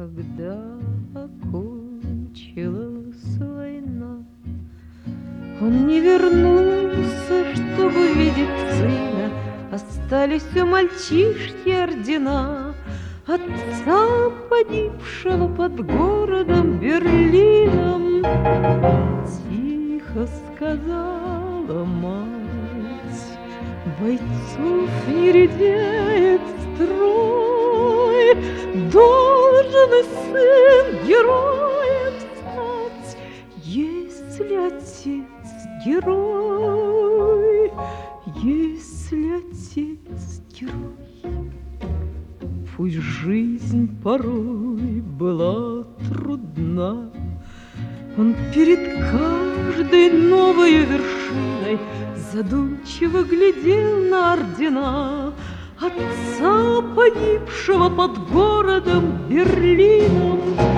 Когда окончилась война, он не вернулся, чтобы видеть сына. Остались у мальчишки ордена отца, погибшего под городом Берлином. Тихо сказала мать: бойцов не редеет строй, должен и сын героем стать, если отец герой, если отец герой. Пусть жизнь порой была трудна, он перед каждой новой вершиной задумчиво глядел на ордена отца, погибшего под городом Берлином.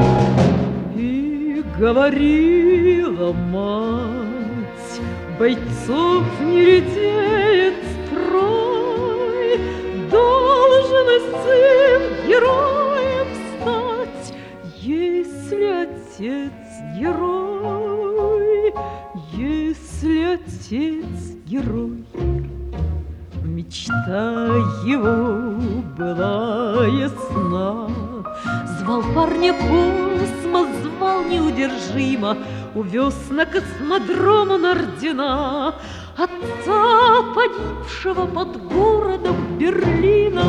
И говорила мать: бойцов не редеет строй, должен и сын героем стать, если отец герой, если отец герой. Мечта его была ясна, звал парня космос, звал неудержимо, увез на космодром он ордена отца, погибшего под городом Берлином.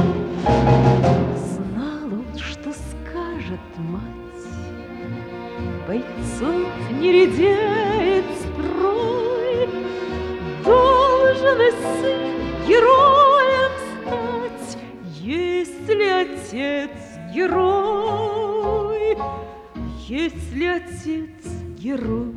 Знал он, что скажет мать: бойцов не редеет строй, должен и сын героем стать, если отец герой, если отец герой.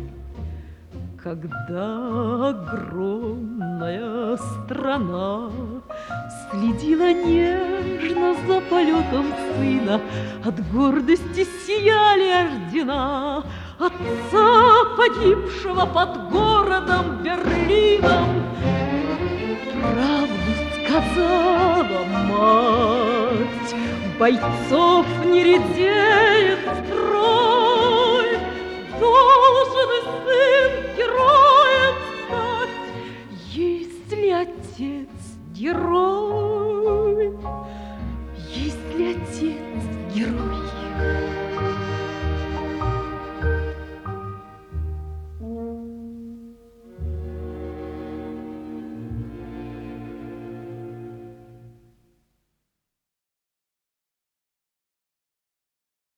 Когда огромная страна следила нежно за полетом сына, от гордости сияли ордена отца, погибшего под городом Берлином. Правду сказала мать: бойцов не редеет строй, должен и сын героем стать, если отец герой, если отец герой.